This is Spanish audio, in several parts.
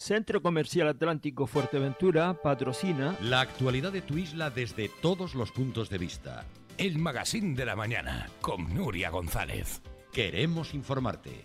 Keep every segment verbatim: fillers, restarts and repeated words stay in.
Centro Comercial Atlántico Fuerteventura patrocina la actualidad de tu isla desde todos los puntos de vista. El Magazín de la Mañana con Nuria González. Queremos informarte.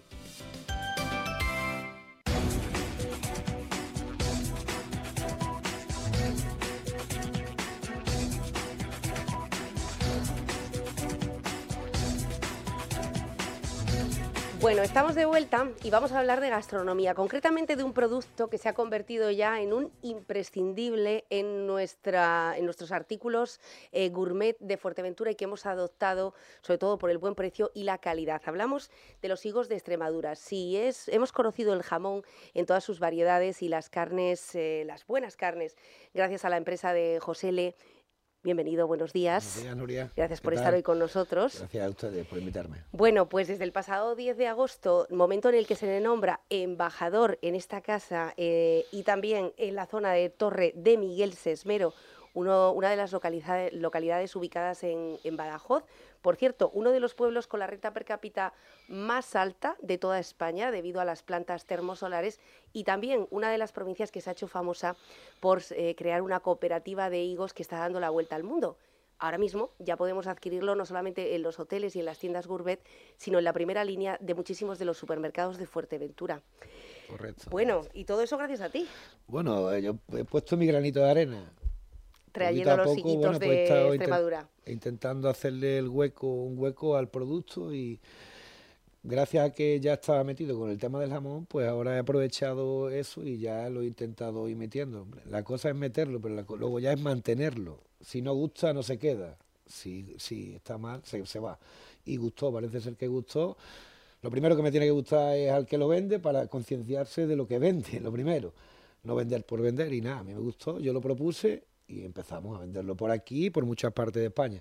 Bueno, estamos de vuelta y vamos a hablar de gastronomía, concretamente de un producto que se ha convertido ya en un imprescindible en, nuestra, en nuestros artículos eh, gourmet de Fuerteventura y que hemos adoptado sobre todo por el buen precio y la calidad. Hablamos de los higos de Extremadura. Sí, es, hemos conocido el jamón en todas sus variedades y las carnes, eh, las buenas carnes, gracias a la empresa de José Le. Bienvenido, buenos días. Buenos días, Nuria. Gracias por tal? estar hoy con nosotros. Gracias a ustedes por invitarme. Bueno, pues desde el pasado diez de agosto, momento en el que se le nombra embajador en esta casa eh, y también en la zona de Torre de Miguel Sesmero, uno, una de las localidades, localidades ubicadas en, en Badajoz. Por cierto, uno de los pueblos con la renta per cápita más alta de toda España debido a las plantas termosolares y también una de las provincias que se ha hecho famosa por eh, crear una cooperativa de higos que está dando la vuelta al mundo. Ahora mismo ya podemos adquirirlo no solamente en los hoteles y en las tiendas gourmet, sino en la primera línea de muchísimos de los supermercados de Fuerteventura. Correcto. Bueno, y todo eso gracias a ti. Bueno, yo he puesto mi granito de arena. Trayendo los higuitos bueno, pues de Extremadura. Intent, intentando hacerle el hueco, un hueco al producto y gracias a que ya estaba metido con el tema del jamón, pues ahora he aprovechado eso y ya lo he intentado ir metiendo. La cosa es meterlo, pero la, luego ya es mantenerlo. Si no gusta, no se queda. Si, si está mal, se, se va. Y gustó, parece ser que gustó. Lo primero que me tiene que gustar es al que lo vende para concienciarse de lo que vende, lo primero. No vender por vender y nada, a mí me gustó, yo lo propuse y empezamos a venderlo por aquí y por muchas partes de España.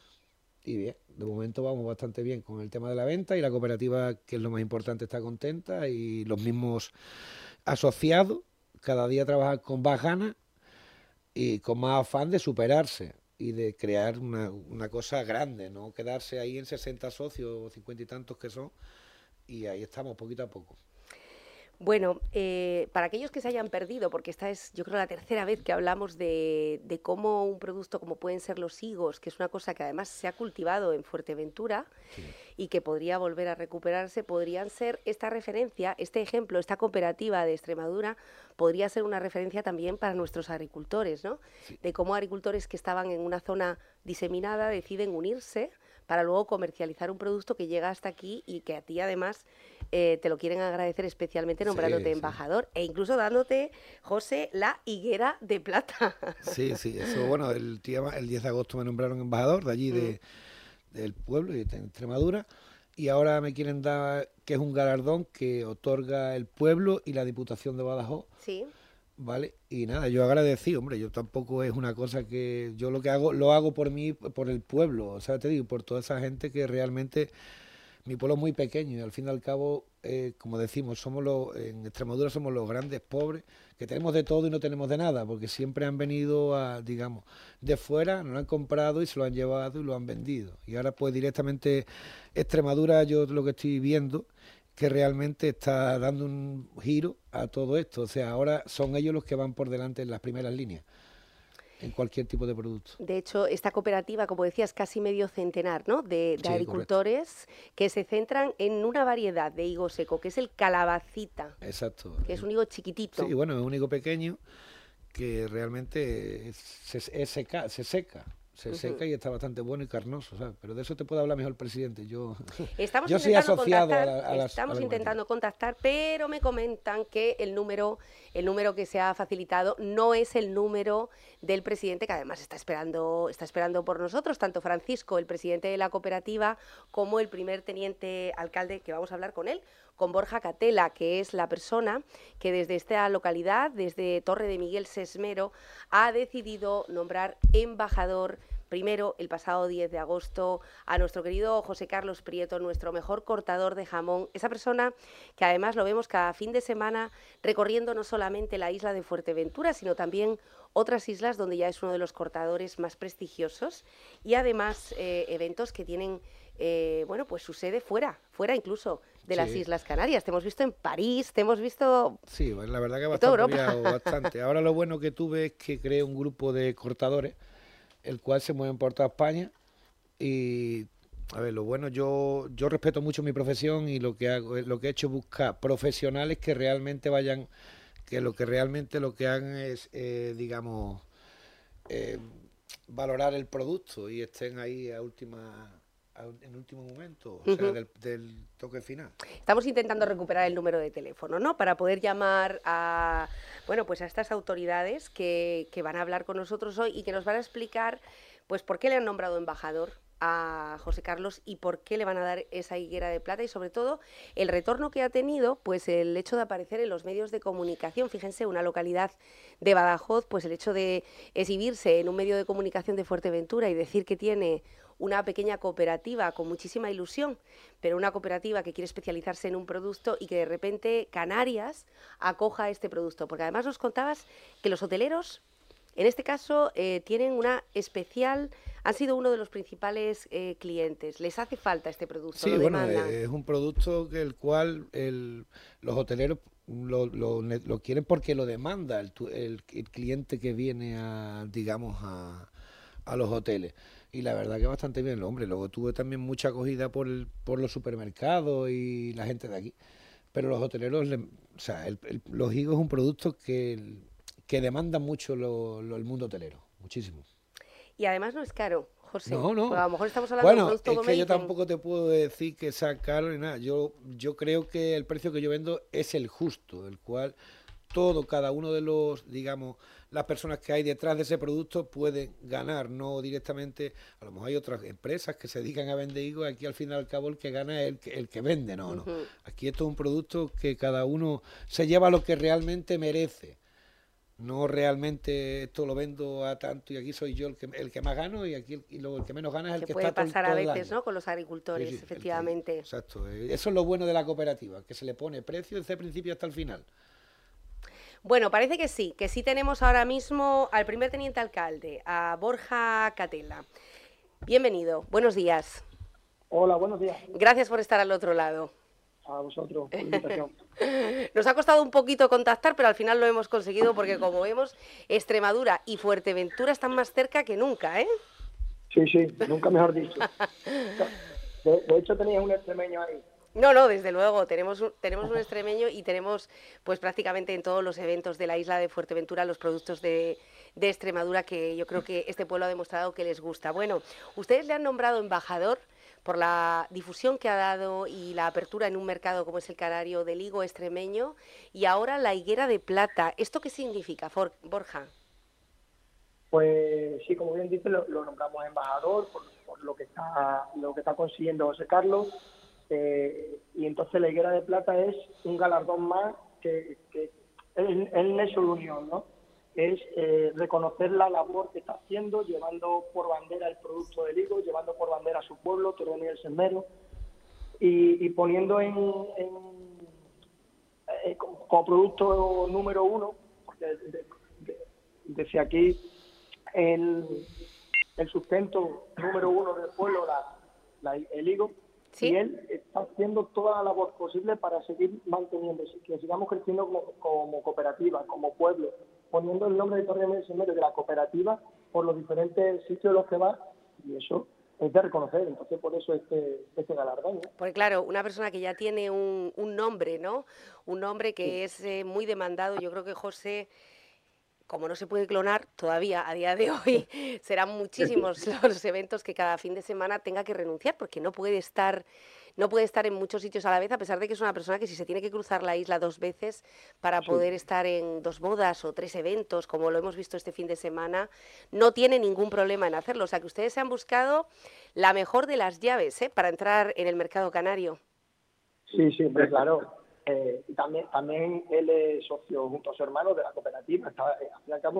Y bien, de momento vamos bastante bien con el tema de la venta y la cooperativa, que es lo más importante, está contenta y los mismos asociados cada día trabajan con más ganas y con más afán de superarse y de crear una, una cosa grande, no quedarse ahí en sesenta socios o cincuenta y tantos que son, y ahí estamos poquito a poco. Bueno, eh, para aquellos que se hayan perdido, porque esta es, yo creo, la tercera vez que hablamos de, de cómo un producto como pueden ser los higos, que es una cosa que además se ha cultivado en Fuerteventura sí. y que podría volver a recuperarse, podrían ser esta referencia, este ejemplo, esta cooperativa de Extremadura, podría ser una referencia también para nuestros agricultores, ¿no? Sí. De cómo agricultores que estaban en una zona diseminada deciden unirse para luego comercializar un producto que llega hasta aquí y que a ti además eh, te lo quieren agradecer especialmente nombrándote sí, embajador sí. e incluso dándote, José, la higuera de plata. Sí, sí, eso, bueno, el, el diez de agosto me nombraron embajador de allí, de, mm. del pueblo, de Extremadura, y ahora me quieren dar, que es un galardón que otorga el pueblo y la Diputación de Badajoz. Sí. Vale, y nada, yo agradecido, hombre, yo tampoco es una cosa que yo lo que hago, lo hago por mí, por el pueblo, o sea, te digo, por toda esa gente que realmente, mi pueblo es muy pequeño y al fin y al cabo, eh, como decimos, somos los, en Extremadura somos los grandes pobres, que tenemos de todo y no tenemos de nada, porque siempre han venido a, digamos, de fuera, nos lo han comprado y se lo han llevado y lo han vendido, y ahora pues directamente Extremadura, yo lo que estoy viendo, que realmente está dando un giro a todo esto. O sea, ahora son ellos los que van por delante en las primeras líneas, en cualquier tipo de producto. De hecho, esta cooperativa, como decías, casi medio centenar, ¿no? de, de sí, agricultores correcto. Que se centran en una variedad de higo seco, que es el calabacita. Exacto. Que es un higo chiquitito. Sí, bueno, es un higo pequeño que realmente se, es seca, se seca. Se uh-huh. seca y está bastante bueno y carnoso, ¿sabes? Pero de eso te puede hablar mejor el presidente. Yo, estamos yo soy asociado contactar, a, la, a las, Estamos a la intentando contactar, pero me comentan que el número, el número que se ha facilitado no es el número del presidente, que además está esperando, está esperando por nosotros, tanto Francisco, el presidente de la cooperativa, como el primer teniente alcalde, que vamos a hablar con él, con Borja Catela, que es la persona que desde esta localidad, desde Torre de Miguel Sesmero, ha decidido nombrar embajador Primero, el pasado diez de agosto, a nuestro querido José Carlos Prieto, nuestro mejor cortador de jamón, esa persona que además lo vemos cada fin de semana recorriendo no solamente la isla de Fuerteventura, sino también otras islas donde ya es uno de los cortadores más prestigiosos y además eh, eventos que tienen eh, bueno, pues su sede fuera, fuera incluso de sí. las Islas Canarias. Te hemos visto en París, te hemos visto... Sí, la verdad que bastante, viajado, bastante. Ahora lo bueno que tuve es que creé un grupo de cortadores, el cual se mueve por toda España y... A ver, lo bueno, yo yo respeto mucho mi profesión y lo que hago, lo que he hecho es buscar profesionales que realmente vayan, que lo que realmente lo que hagan es, eh, digamos, eh, valorar el producto y estén ahí a última, a, en último momento, o sea, uh-huh. del, del toque final. Estamos intentando recuperar el número de teléfono, ¿no? Para poder llamar a, bueno, pues a estas autoridades que, que van a hablar con nosotros hoy y que nos van a explicar, pues, por qué le han nombrado embajador a José Carlos y por qué le van a dar esa higuera de plata y sobre todo el retorno que ha tenido, pues el hecho de aparecer en los medios de comunicación. Fíjense, una localidad de Badajoz, pues el hecho de exhibirse en un medio de comunicación de Fuerteventura y decir que tiene una pequeña cooperativa con muchísima ilusión, pero una cooperativa que quiere especializarse en un producto y que de repente Canarias acoja este producto, porque además nos contabas que los hoteleros en este caso eh, tienen una especial, han sido uno de los principales eh, clientes. ¿Les hace falta este producto? Sí, bueno, es un producto que el cual el, los hoteleros lo, lo, lo quieren porque lo demanda el, el, el cliente que viene a, digamos, a, a los hoteles. Y la verdad que bastante bien, hombre. Luego tuve también mucha acogida por, el, por los supermercados y la gente de aquí. Pero los hoteleros, le, o sea, el, el, los higos es un producto que... El, que demanda mucho lo, lo, el mundo hotelero, muchísimo. Y además no es caro, José. No, no. Pues a lo mejor estamos hablando bueno, de un producto es que yo tampoco te puedo decir que sea caro ni nada. Yo, yo creo que el precio que yo vendo es el justo, el cual todo, cada uno de los, digamos, las personas que hay detrás de ese producto pueden ganar, no directamente. A lo mejor hay otras empresas que se dedican a vender higos, aquí al fin y al cabo el que gana es el que, el que vende, no, no. Uh-huh. Aquí esto es un producto que cada uno se lleva lo que realmente merece. No realmente esto lo vendo a tanto y aquí soy yo el que, el que más gano y aquí el, y luego el que menos gana es el que, que puede está pasar todo, a todo veces, ¿no? Con los agricultores, sí, sí, efectivamente. El, exacto. Eso es lo bueno de la cooperativa, que se le pone precio desde el principio hasta el final. Bueno, parece que sí, que sí tenemos ahora mismo al primer teniente alcalde, a Borja Catela. Bienvenido, buenos días. Hola, buenos días. Gracias por estar al otro lado. A vosotros, por la invitación. Nos ha costado un poquito contactar, pero al final lo hemos conseguido porque, como vemos, Extremadura y Fuerteventura están más cerca que nunca, ¿eh? Sí, sí, nunca mejor dicho. De, de hecho, tenías un extremeño ahí. No, no, desde luego, tenemos un, tenemos un extremeño y tenemos pues prácticamente en todos los eventos de la isla de Fuerteventura los productos de, de Extremadura que yo creo que este pueblo ha demostrado que les gusta. Bueno, ustedes le han nombrado embajador por la difusión que ha dado y la apertura en un mercado como es el canario del higo extremeño y ahora la higuera de plata. ¿Esto qué significa, For, Borja? Pues sí, como bien dice, lo, lo nombramos embajador por, por lo que está lo que está consiguiendo José Carlos eh, y entonces la higuera de plata es un galardón más que, que es el nexo de unión, ¿no? Es eh, reconocer la labor que está haciendo, llevando por bandera el producto del higo, llevando por bandera a su pueblo, Torremolinos del Sesmero, y, y poniendo en, en eh, como, como producto número uno, porque de, de, de, desde aquí el, el sustento número uno del pueblo, la, la, el higo, ¿sí? Y él está haciendo toda la labor posible para seguir manteniéndose, que sigamos creciendo como, como cooperativa, como pueblo, poniendo el nombre de Torremolinos del Sesmero de la cooperativa por los diferentes sitios en los que va, y eso es de reconocer, entonces por eso este, este galardón, ¿no? Porque claro, una persona que ya tiene un, un nombre, ¿no? Un nombre que sí. es eh, muy demandado, yo creo que José, como no se puede clonar todavía a día de hoy, serán muchísimos los eventos que cada fin de semana tenga que renunciar, porque no puede estar... No puede estar en muchos sitios a la vez, a pesar de que es una persona que si se tiene que cruzar la isla dos veces para poder sí. estar en dos bodas o tres eventos, como lo hemos visto este fin de semana, no tiene ningún problema en hacerlo. O sea, que ustedes se han buscado la mejor de las llaves, ¿eh?, para entrar en el mercado canario. Sí, sí, pues claro. Eh, también, también él es socio junto a su hermano de la cooperativa. Está, eh, al fin y al cabo,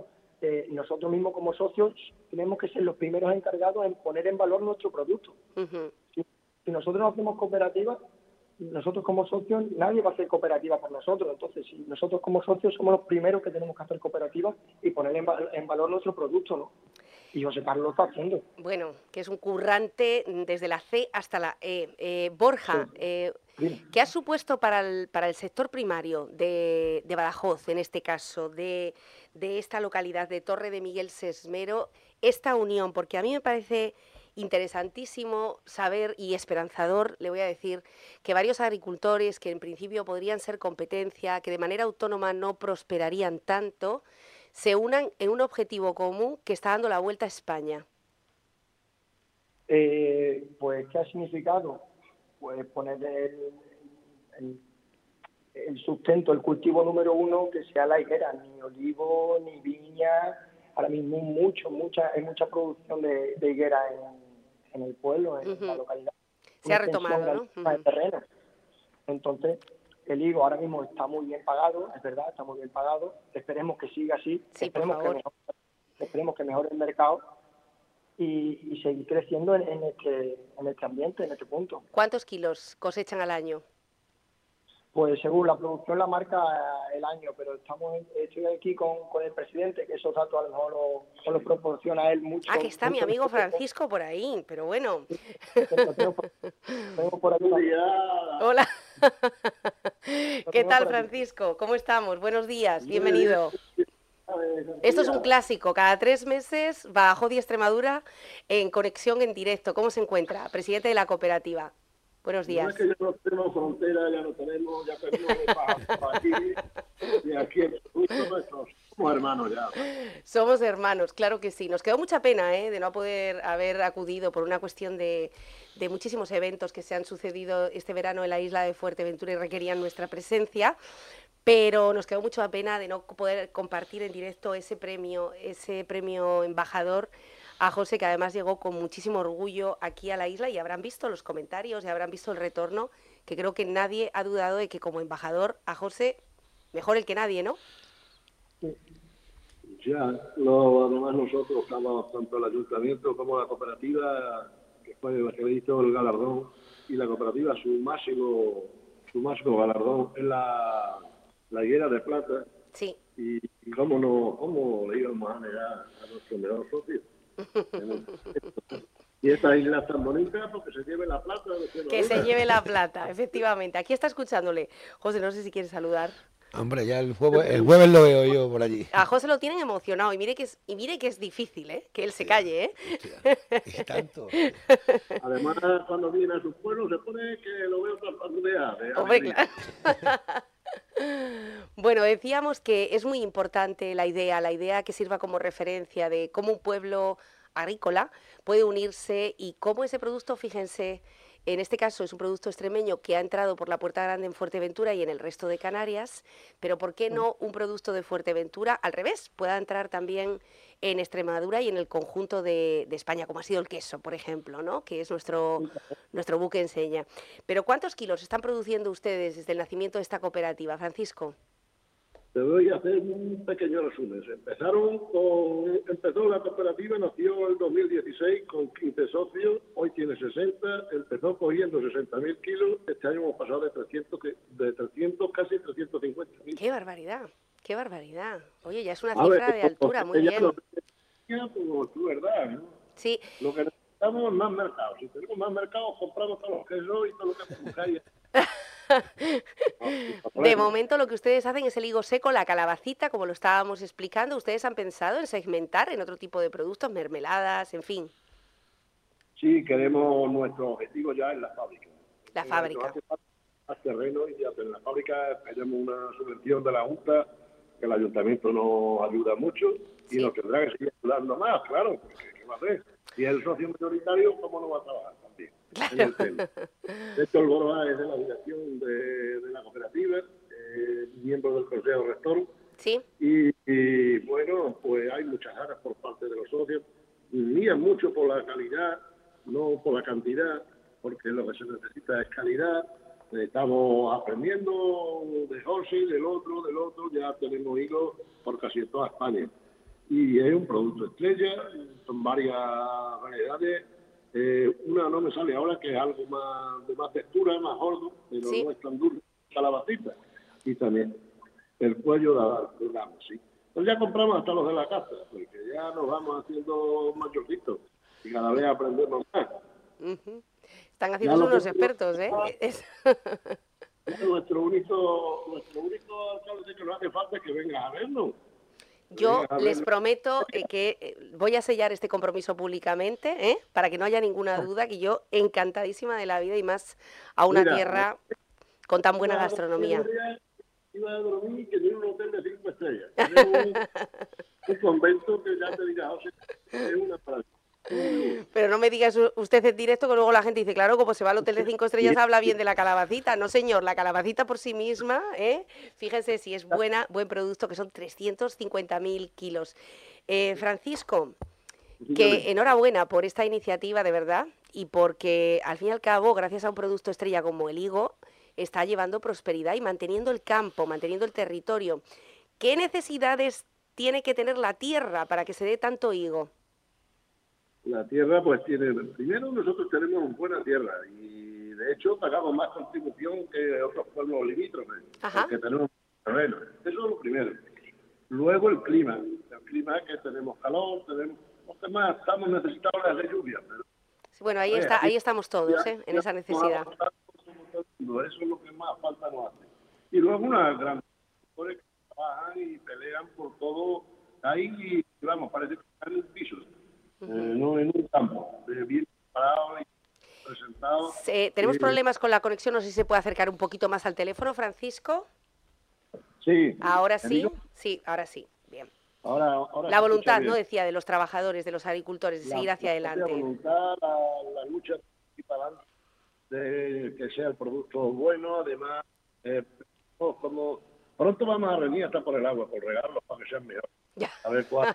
eh, nosotros mismos como socios tenemos que ser los primeros encargados en poner en valor nuestro producto. Uh-huh. Si, si nosotros no hacemos cooperativa, nosotros como socios, nadie va a hacer cooperativa por nosotros. Entonces, si nosotros como socios somos los primeros que tenemos que hacer cooperativa y poner en, en valor nuestro producto, ¿no? Y José Carlos lo está haciendo. Bueno, que es un currante desde la C hasta la E. Eh, Borja, Sí. eh, Sí. ¿qué ha supuesto para el, para el sector primario de, de Badajoz, en este caso, de, de esta localidad de Torre de Miguel Sesmero, esta unión? Porque a mí me parece interesantísimo saber y esperanzador, le voy a decir, que varios agricultores que en principio podrían ser competencia, que de manera autónoma no prosperarían tanto, se unan en un objetivo común que está dando la vuelta a España. Eh, pues, ¿qué ha significado? Pues poner el, el, el sustento, el cultivo número uno, que sea la higuera, ni olivo, ni viña. Ahora mismo mucho, mucha, hay mucha producción de, de higuera en, en el pueblo, en Uh-huh. la localidad. Se ha Una extensión retomado, ¿no? de Uh-huh. terreno. Entonces, el higo ahora mismo está muy bien pagado, es verdad, está muy bien pagado. Esperemos que siga así, Sí, por esperemos, que favor. mejore, esperemos que mejore el mercado y, y seguir creciendo en, en, este, en este ambiente, en este punto. ¿Cuántos kilos cosechan al año? Pues según la producción la marca eh, el año, pero estamos estoy aquí con, con el presidente, que esos datos a lo mejor los lo proporciona él mucho. Ah, que está mi mucho amigo mejor. Francisco por ahí, pero bueno. Lo tengo por, tengo por aquí. Hola. Lo ¿Qué tengo tal, por aquí. Francisco? ¿Cómo estamos? Buenos días, bienvenido. Esto es un clásico, cada tres meses Badajoz y Extremadura en conexión en directo. ¿Cómo se encuentra? Presidente de la cooperativa. Buenos No días. es que ya no tenemos frontera, ya no tenemos, ya tenemos de paja por aquí, y aquí en justo nuestros, somos hermanos ya. Somos hermanos, claro que sí. Nos quedó mucha pena ¿eh? de no poder haber acudido por una cuestión de, de muchísimos eventos que se han sucedido este verano en la isla de Fuerteventura y requerían nuestra presencia, pero nos quedó mucha pena de no poder compartir en directo ese premio, ese premio embajador a José, que además llegó con muchísimo orgullo aquí a la isla, y habrán visto los comentarios y habrán visto el retorno, que creo que nadie ha dudado de que como embajador a José, mejor el que nadie, ¿no? Ya, lo, además nosotros estamos, tanto el ayuntamiento como la cooperativa, que fue la que le hizo el galardón, y la cooperativa su máximo, su máximo galardón es la, la higuera de plata, Sí. y, y cómo no, cómo le íbamos a negar a nuestro mejor socio. Y esta isla es tan bonita porque se lleve la plata. Que se lleve la plata, efectivamente. Aquí está escuchándole. José, no sé si quieres saludar. Hombre, ya el jueves, el jueves lo veo yo por allí. A José lo tienen emocionado y mire que es, y mire que es difícil, ¿eh? Que él se calle, ¿eh? Hostia, y tanto. Además, cuando viene a su pueblo se pone que lo veo traspaludear. de Hombre, alegría. claro. Bueno, decíamos que es muy importante la idea, la idea que sirva como referencia de cómo un pueblo agrícola puede unirse y cómo ese producto, fíjense, en este caso es un producto extremeño que ha entrado por la Puerta Grande en Fuerteventura y en el resto de Canarias, pero ¿por qué no un producto de Fuerteventura al revés pueda entrar también en Extremadura y en el conjunto de, de España, como ha sido el queso, por ejemplo, ¿no? Que es nuestro, nuestro buque enseña? Pero ¿cuántos kilos están produciendo ustedes desde el nacimiento de esta cooperativa, Francisco? Te voy a hacer un pequeño resumen. Empezaron con, empezó la cooperativa, nació en dos mil dieciséis con quince socios, hoy tiene sesenta, empezó cogiendo sesenta mil kilos, este año hemos pasado de trescientos, que- de trescientos casi trescientos cincuenta mil. ¡Qué barbaridad! ¡Qué barbaridad! Oye, ya es una A ver, cifra de altura, muy ella bien. lo decía, pues es verdad, ¿no? Sí, Lo que necesitamos es más mercado. Si tenemos más mercado, compramos todos los quesos y todo lo que buscáis. de momento lo que ustedes hacen es el higo seco, la calabacita, como lo estábamos explicando. ¿Ustedes han pensado en segmentar en otro tipo de productos, mermeladas, en fin, Sí, queremos nuestro objetivo ya en la fábrica. la fábrica? Nos hace falta más terreno y ya en la fábrica tenemos una subvención de la Junta que el ayuntamiento nos ayuda mucho y Sí. nos tendrá que seguir ayudando más, claro, porque ¿qué va a hacer? Si es el socio mayoritario, ¿cómo no va a trabajar también? En el tema. De hecho, el Borja es de la dirección de, de la cooperativa, eh, miembro del Consejo Rector, Sí, y, y, bueno, pues hay muchas ganas por parte de los socios, mían mucho por la calidad, no por la cantidad, porque lo que se necesita es calidad. Estamos aprendiendo de José, del otro, del otro, ya tenemos higos por casi toda España. y es un producto estrella, son varias variedades. Eh, una no me sale ahora, que es algo más de más textura, más gordo, pero sí. no es tan duro, calabacita. Y también el cuello de damos, sí. Entonces ya compramos hasta los de la casa, porque ya nos vamos haciendo mayorcitos y cada vez aprendemos más. Uh-huh. Están haciendo unos expertos, ¿eh? Es... nuestro único, nuestro único alcalde que nos hace falta es que vengas a vernos. Yo les prometo eh, que eh, voy a sellar este compromiso públicamente, ¿eh? Para que no haya ninguna duda, que yo encantadísima de la vida y más a una Mira, tierra con tan buena gastronomía. Iba a dormir que tiene un hotel de cinco estrellas. Un, un convento que ya te dirás, José, es una maravilla. Pero no me digas usted en directo que luego la gente dice, claro, como se va al hotel de cinco estrellas habla bien de la calabacita. No, señor, la calabacita por sí misma, ¿eh? Fíjense si es buena, buen producto, que son trescientos cincuenta mil kilos. Eh, Francisco, que enhorabuena por esta iniciativa, de verdad, y porque al fin y al cabo, gracias a un producto estrella como el higo, está llevando prosperidad y manteniendo el campo, manteniendo el territorio. ¿Qué necesidades tiene que tener la tierra para que se dé tanto higo? La tierra, pues tiene, primero nosotros tenemos una buena tierra y de hecho pagamos más contribución que otros pueblos limítrofes, porque tenemos terreno. Eso es lo primero. Luego el clima, el clima es que tenemos calor, tenemos, los demás estamos necesitados de lluvia. Pero, sí, bueno, ahí, está, ahí estamos todos, ¿eh? En esa necesidad. Eso es lo que más falta nos hace. Y luego una gran que trabajan y pelean por todo ahí, y vamos, parece que están en un piso. Uh-huh. Eh, no en un campo, eh, bien preparado y presentado. Eh, tenemos eh, problemas con la conexión, no sé si se puede acercar un poquito más al teléfono, Francisco. Sí. Ahora sí, sí, ahora sí, bien. Ahora, ahora la voluntad, ¿no? Decía, de los trabajadores, de los agricultores, de la, seguir hacia la adelante. La voluntad, la, la lucha para adelante, de que sea el producto bueno, además, eh, como pronto vamos a reunir hasta por el agua, por regarlos para que sean mejores. Ya. A ver cuál.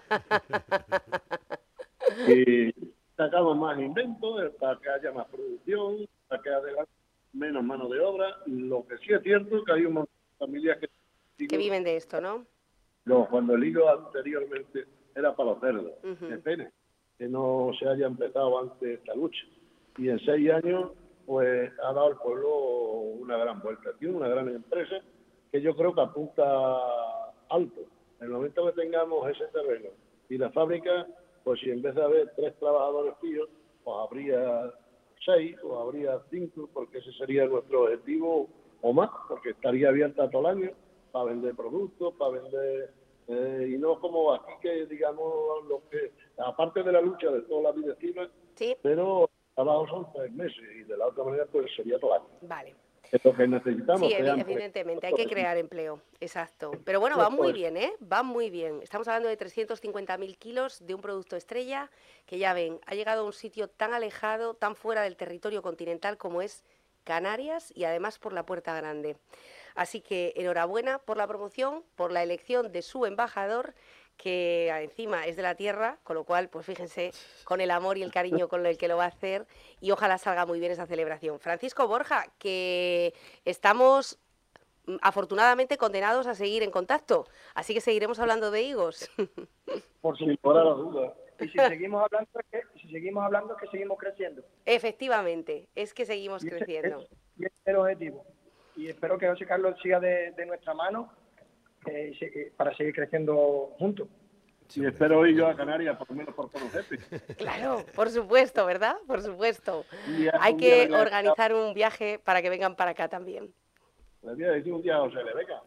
Y sacamos más inventos para que haya más producción, para que haya menos mano de obra. Lo que sí es cierto que hay un montón de familias que, digo, que viven de esto, ¿no? No, cuando el hilo anteriormente era para los cerdos, uh-huh. Es pena que no se haya empezado antes esta lucha. Y en seis años, pues ha dado al pueblo una gran vuelta. Tiene una gran empresa que yo creo que apunta alto. En el momento que tengamos ese terreno y la fábrica, pues si en vez de haber tres trabajadores fijos, pues habría seis o habría cinco, porque ese sería nuestro objetivo o más, porque estaría abierta todo el año para vender productos, para vender, eh, y no como aquí que digamos, lo que aparte de la lucha de toda la vida encima, sí. Pero trabajo son tres meses y de la otra manera pues sería todo el año. Vale. Es lo que necesitamos. Sí, evidentemente, hay que crear empleo, exacto. Pero bueno, va muy bien, ¿eh? Va muy bien. Estamos hablando de trescientos cincuenta mil kilos de un producto estrella que ya ven, ha llegado a un sitio tan alejado, tan fuera del territorio continental como es Canarias y además por la Puerta Grande. Así que enhorabuena por la promoción, por la elección de su embajador, que encima es de la tierra, con lo cual, pues fíjense, con el amor y el cariño con el que lo va a hacer, y ojalá salga muy bien esa celebración. Francisco Borja, que estamos afortunadamente condenados a seguir en contacto, así que seguiremos hablando de higos. Por sin lugar a la duda. Y si seguimos hablando, es que, si seguimos hablando es que seguimos creciendo. Efectivamente, es que seguimos y ese, creciendo. Es, y ese es el objetivo. Y espero que José Carlos siga de, de nuestra mano eh, se, para seguir creciendo juntos. Sí, y espero ir yo a Canarias, por lo menos por conocerte. Claro, por supuesto, ¿verdad? Por supuesto. Hay que organizar un viaje para que vengan para acá también. Le voy a decir un día a José, venga.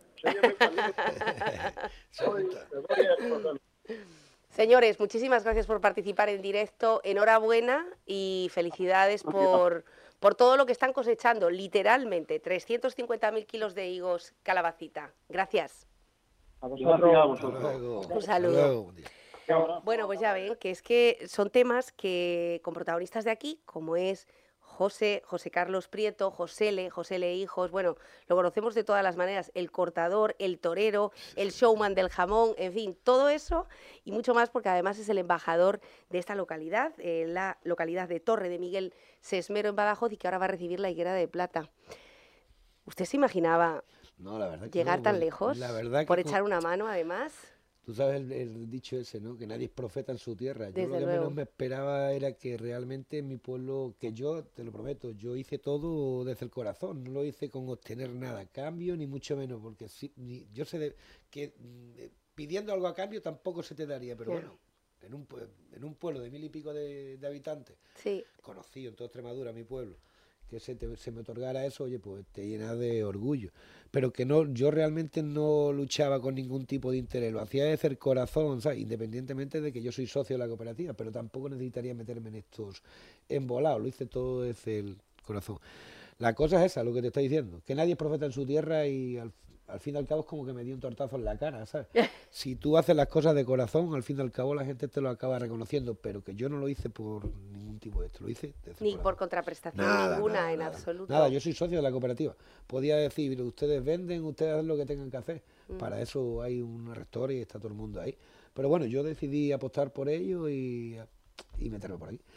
Señores, muchísimas gracias por participar en directo. Enhorabuena y felicidades por, por todo lo que están cosechando. Literalmente, trescientos cincuenta mil kilos de higos calabacita. Gracias. A vosotros. A vosotros. Un saludo. Bueno, pues ya ven que es que son temas que con protagonistas de aquí, como es José, José Carlos Prieto, Josele, Josele Hijos, bueno, lo conocemos de todas las maneras, el cortador, el torero, el showman del jamón, en fin, todo eso y mucho más, porque además es el embajador de esta localidad, eh, la localidad de Torre de Miguel Sesmero en Badajoz, y que ahora va a recibir la higuera de plata. ¿Usted se imaginaba no, la verdad que llegar no, tan bueno, lejos la verdad que por con... echar una mano, además? Tú sabes el, el dicho ese, ¿no? Que nadie es profeta en su tierra. Yo Desde lo que luego. menos me esperaba era que realmente en mi pueblo, que yo, te lo prometo, yo hice todo desde el corazón, no lo hice con obtener nada a cambio, ni mucho menos, porque sí, ni, yo sé de, que mm, pidiendo algo a cambio tampoco se te daría, pero Claro. bueno, en un, pue- en un pueblo de mil y pico de, de habitantes, Sí, conocido en toda Extremadura, mi pueblo, que se, te- se me otorgara eso, oye, pues te llena de orgullo. Pero que no, yo realmente no luchaba con ningún tipo de interés, lo hacía desde el corazón, ¿sabes? Independientemente de que yo soy socio de la cooperativa, pero tampoco necesitaría meterme en estos embolados, lo hice todo desde el corazón. La cosa es esa, lo que te estoy diciendo, que nadie es profeta en su tierra y al, al fin y al cabo es como que me dio un tortazo en la cara, ¿sabes? Si tú haces las cosas de corazón, al fin y al cabo la gente te lo acaba reconociendo, pero que yo no lo hice por ningún tipo de esto, lo hice desde el ni por corazón. contraprestación Nada, ninguna nada, en nada. absoluto. Nada, yo soy socio de la cooperativa. Podía decir, "Mire, ustedes venden, ustedes hacen lo que tengan que hacer. Mm. Para eso hay un rector y está todo el mundo ahí. Pero bueno, yo decidí apostar por ello y, y meterme por aquí.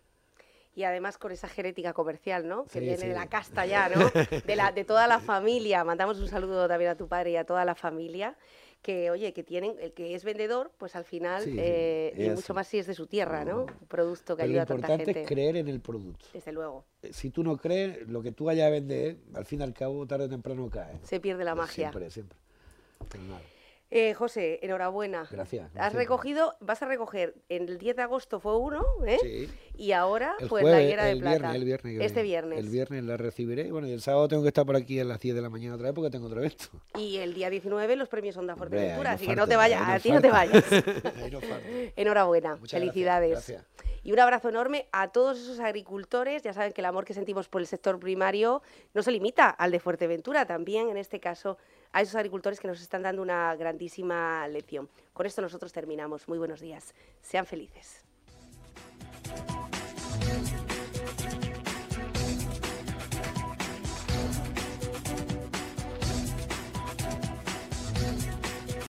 Y además con esa genética comercial, ¿no? Que Sí, viene sí. de la casta ya, ¿no? De, la, de toda la familia. Mandamos un saludo también a tu padre y a toda la familia. Que, oye, que tienen, el que es vendedor, pues al final, Sí, sí, eh, y es mucho así. más si es de su tierra, ¿no? No. Un producto que Pero lo ayuda a tanta importante gente. es creer en el producto. Desde luego. Eh, Si tú no crees, lo que tú vayas a vender, al fin y al cabo, tarde o temprano cae. Se pierde la magia. Siempre, siempre. Pero nada. Eh, José, enhorabuena. Gracias, Has gracias. recogido, vas a recoger, en el diez de agosto fue uno, ¿eh? Sí. Y ahora, El pues jueves, la higuera de el plata. viernes, el viernes que este viene. viernes. El viernes la recibiré. Bueno, y el sábado tengo que estar por aquí a las diez de la mañana otra vez porque tengo otro evento. Y el día diecinueve los premios Onda Hombre, Fuerteventura, ahí no así que falta, no te vayas, ahí a ti no te falta. vayas. Ahí no falta. Enhorabuena, Muchas felicidades. gracias, gracias. Y un abrazo enorme a todos esos agricultores. Ya saben que el amor que sentimos por el sector primario no se limita al de Fuerteventura, también en este caso a esos agricultores que nos están dando una grandísima lección. Con esto nosotros terminamos. Muy buenos días. Sean felices.